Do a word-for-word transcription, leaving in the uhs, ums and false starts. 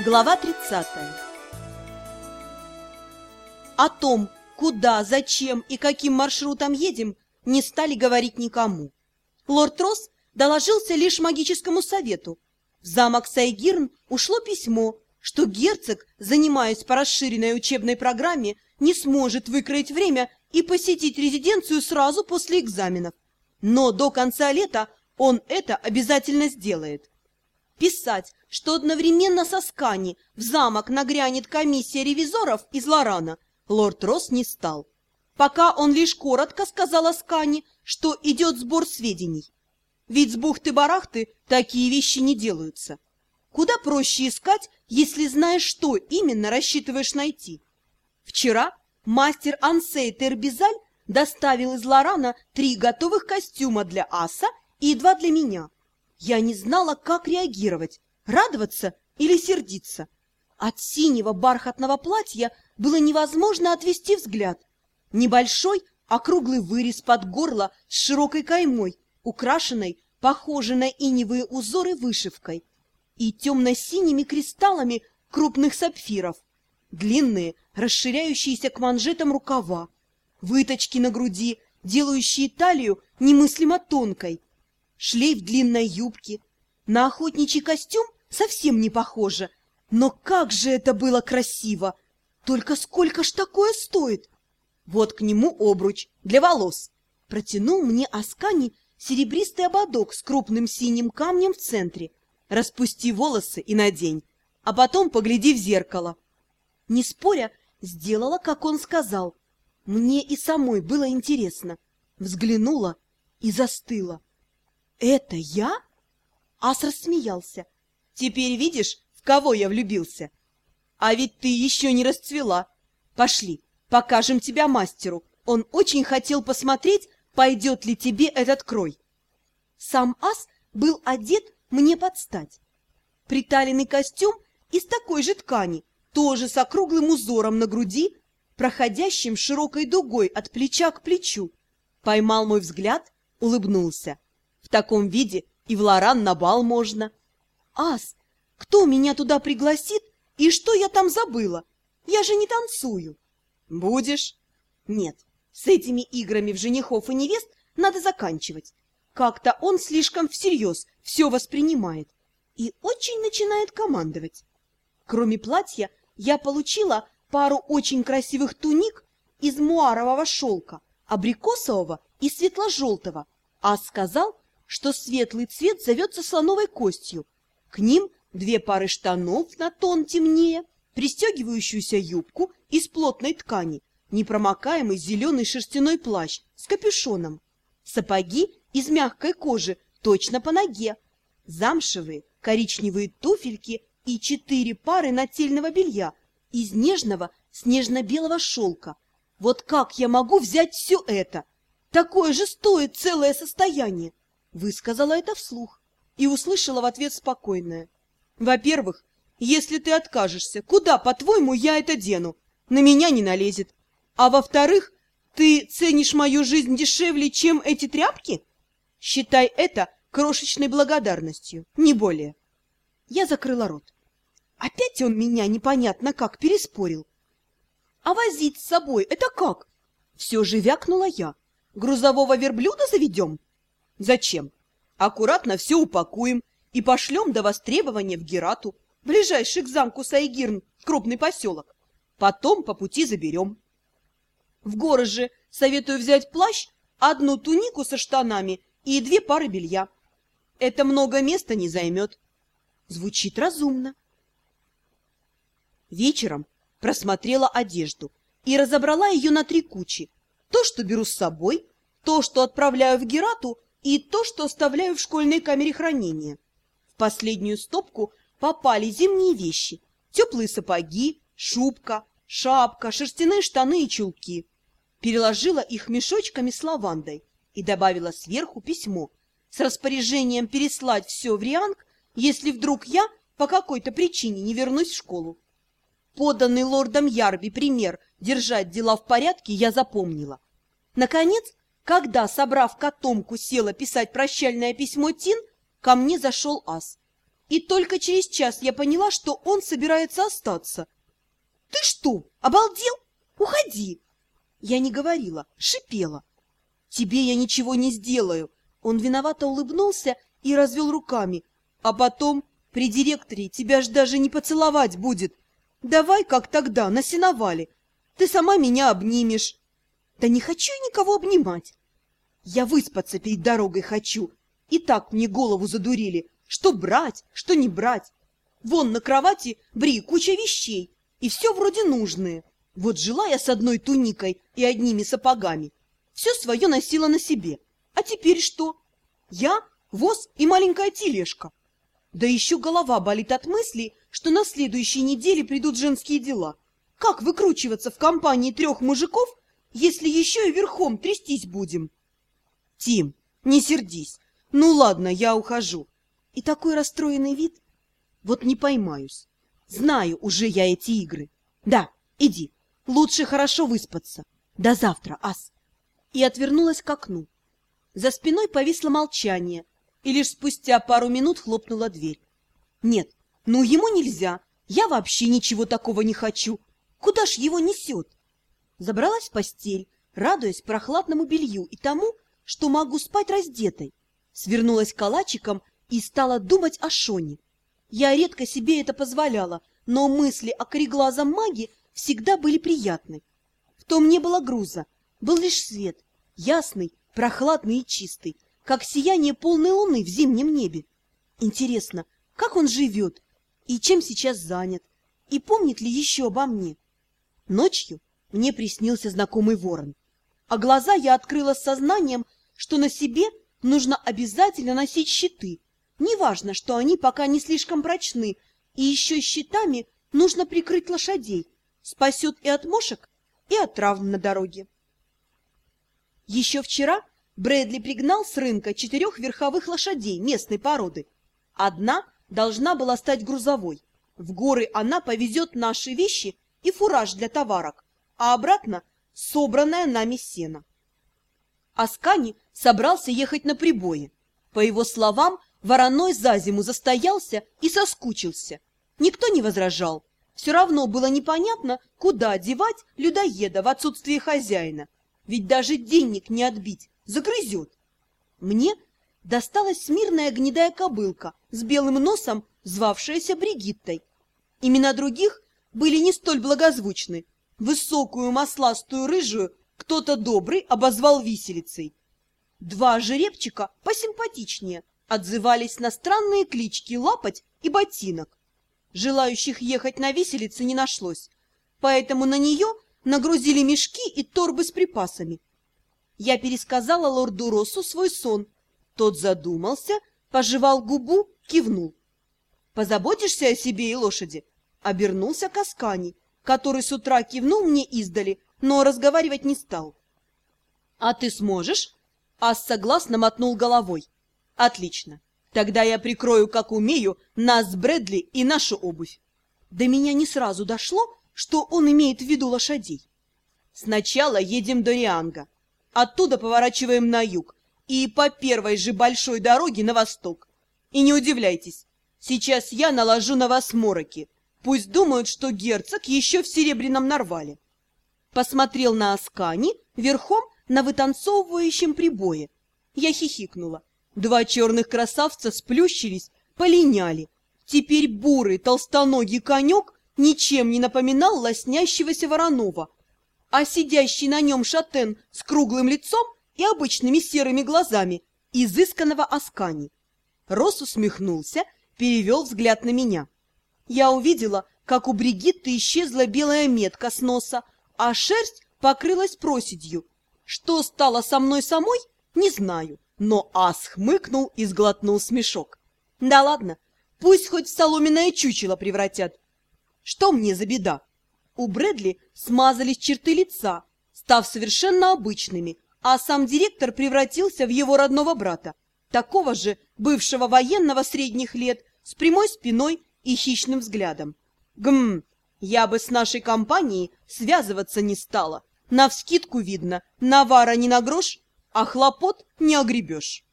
Глава тридцатая. О том, куда, зачем и каким маршрутом едем, не стали говорить никому. Лорд Росс доложился лишь магическому совету. В замок Сайгирн ушло письмо, что герцог, занимаясь по расширенной учебной программе, не сможет выкроить время и посетить резиденцию сразу после экзаменов. Но до конца лета он это обязательно сделает. Писать, что одновременно со Скани в замок нагрянет комиссия ревизоров из Лорана, лорд Росс не стал. Пока он лишь коротко сказал Аскани, что идет сбор сведений. Ведь с бухты-барахты такие вещи не делаются. Куда проще искать, если знаешь, что именно рассчитываешь найти. Вчера мастер Ансей Тербизаль доставил из Лорана три готовых костюма для аса и два для меня. Я не знала, как реагировать, радоваться или сердиться. От синего бархатного платья было невозможно отвести взгляд. Небольшой округлый вырез под горло с широкой каймой, украшенной, похожей на иневые узоры вышивкой, и темно-синими кристаллами крупных сапфиров, длинные, расширяющиеся к манжетам рукава, выточки на груди, делающие талию немыслимо тонкой, шлейф длинной юбки. На охотничий костюм совсем не похоже, но как же это было красиво! Только сколько ж такое стоит? Вот к нему обруч для волос. Протянул мне Аскани серебристый ободок с крупным синим камнем в центре. Распусти волосы и надень, а потом погляди в зеркало. Не споря, сделала, как он сказал. Мне и самой было интересно. Взглянула и застыла. «Это я?» Ас рассмеялся. «Теперь видишь, в кого я влюбился? А ведь ты еще не расцвела. Пошли, покажем тебя мастеру. Он очень хотел посмотреть, пойдет ли тебе этот крой». Сам Ас был одет мне под стать. Приталенный костюм из такой же ткани, тоже с округлым узором на груди, проходящим широкой дугой от плеча к плечу. Поймал мой взгляд, улыбнулся. В таком виде и в Лоран на бал можно. Ас, кто меня туда пригласит и что я там забыла? Я же не танцую. Будешь? Нет, с этими играми в женихов и невест надо заканчивать. Как-то он слишком всерьез все воспринимает и очень начинает командовать. Кроме платья, я получила пару очень красивых туник из муарового шелка, абрикосового и светло-желтого. Ас сказал, что светлый цвет зовется слоновой костью. К ним две пары штанов на тон темнее, пристегивающуюся юбку из плотной ткани, непромокаемый зеленый шерстяной плащ с капюшоном, сапоги из мягкой кожи точно по ноге, замшевые коричневые туфельки и четыре пары нательного белья из нежного снежно-белого шелка. Вот как я могу взять все это? Такое же стоит целое состояние. Высказала это вслух и услышала в ответ спокойное. Во-первых, если ты откажешься, куда, по-твоему, я это дену? На меня не налезет. А во-вторых, ты ценишь мою жизнь дешевле, чем эти тряпки? Считай это крошечной благодарностью, не более. Я закрыла рот. Опять он меня непонятно как переспорил. А возить с собой это как? Все же вякнула я. Грузового верблюда заведем? Зачем? Аккуратно все упакуем и пошлем до востребования в Герату, ближайший к замку Сайгирн, крупный поселок. Потом по пути заберем. В горы же советую взять плащ, одну тунику со штанами и две пары белья. Это много места не займет. Звучит разумно. Вечером просмотрела одежду и разобрала ее на три кучи. То, что беру с собой, то, что отправляю в Герату, и то, что оставляю в школьной камере хранения. В последнюю стопку попали зимние вещи, теплые сапоги, шубка, шапка, шерстяные штаны и чулки. Переложила их мешочками с лавандой и добавила сверху письмо с распоряжением переслать все в Рианг, если вдруг я по какой-то причине не вернусь в школу. Поданный лордом Ярби пример держать дела в порядке я запомнила. Наконец, когда, собрав котомку, села писать прощальное письмо Тин, ко мне зашел Ас И только через час я поняла, что он собирается остаться. «Ты что, обалдел? Уходи!» Я не говорила, шипела. «Тебе я ничего не сделаю!» Он виновато улыбнулся и развел руками. «А потом при директоре тебя ж даже не поцеловать будет. Давай, как тогда, на сеновале. Ты сама меня обнимешь». «Да не хочу я никого обнимать. Я выспаться перед дорогой хочу. И так мне голову задурили, что брать, что не брать. Вон на кровати, Бри, куча вещей, и все вроде нужные. Вот жила я с одной туникой и одними сапогами. Все свое носила на себе. А теперь что? Я, воз и маленькая тележка. Да еще голова болит от мысли, что на следующей неделе придут женские дела. Как выкручиваться в компании трех мужиков, если еще и верхом трястись будем? Тим, не сердись. Ну ладно, я ухожу. И такой расстроенный вид. Вот не поймаюсь. Знаю уже я эти игры. Да, иди. Лучше хорошо выспаться. До завтра, ас. И отвернулась к окну. За спиной повисло молчание, и лишь спустя пару минут хлопнула дверь. Нет, ну ему нельзя. Я вообще ничего такого не хочу. Куда ж его несет? Забралась в постель, радуясь прохладному белью и тому, что могу спать раздетой. Свернулась калачиком и стала думать о Шоне. Я редко себе это позволяла, но мысли о кореглазом маге всегда были приятны. В том не было груза, был лишь свет, ясный, прохладный и чистый, как сияние полной луны в зимнем небе. Интересно, как он живет и чем сейчас занят, и помнит ли еще обо мне? Ночью мне приснился знакомый ворон, а глаза я открыла с сознанием, что на себе нужно обязательно носить щиты. Неважно, что они пока не слишком прочны, и еще щитами нужно прикрыть лошадей. Спасет и от мошек, и от травм на дороге. Еще вчера Брэдли пригнал с рынка четырех верховых лошадей местной породы. Одна должна была стать грузовой. В горы она повезет наши вещи и фураж для товарок, а обратно собранное нами сено. Аскани собрался ехать на прибое. По его словам, вороной за зиму застоялся и соскучился. Никто не возражал. Все равно было непонятно, куда девать людоеда в отсутствие хозяина. Ведь даже денег не отбить, загрызет. Мне досталась смирная гнедая кобылка с белым носом, звавшаяся Бригиттой. Имена других были не столь благозвучны. Высокую масластую рыжую кто-то добрый обозвал виселицей. Два жеребчика посимпатичнее отзывались на странные клички Лапоть и Ботинок. Желающих ехать на виселице не нашлось, поэтому на нее нагрузили мешки и торбы с припасами. Я пересказала лорду Россу свой сон. Тот задумался, пожевал губу, кивнул. «Позаботишься о себе и лошади?» Обернулся к Аскани, который с утра кивнул мне издали, но разговаривать не стал. «А ты сможешь?» Ас согласно мотнул головой. «Отлично. Тогда я прикрою, как умею, нас с Брэдли и нашу обувь». До меня не сразу дошло, что он имеет в виду лошадей. «Сначала едем до Рианга, оттуда поворачиваем на юг и по первой же большой дороге на восток. И не удивляйтесь, сейчас я наложу на вас мороки. Пусть думают, что герцог еще в серебряном нарвале». Посмотрел на Аскани верхом на вытанцовывающем прибое. Я хихикнула. Два черных красавца сплющились, полиняли. Теперь бурый толстоногий конек ничем не напоминал лоснящегося вороного, а сидящий на нем шатен с круглым лицом и обычными серыми глазами изысканного Аскани. Росс усмехнулся, перевел взгляд на меня. Я увидела, как у Бригитты исчезла белая метка с носа, а шерсть покрылась проседью. Что стало со мной самой, не знаю, но Ас хмыкнул и сглотнул смешок. Да ладно, пусть хоть в соломенное чучело превратят. Что мне за беда? У Брэдли смазались черты лица, став совершенно обычными, а сам директор превратился в его родного брата, такого же бывшего военного средних лет, с прямой спиной и хищным взглядом. Гм, я бы с нашей компанией связываться не стала. Навскидку видно, навара не на грош, а хлопот не огребешь.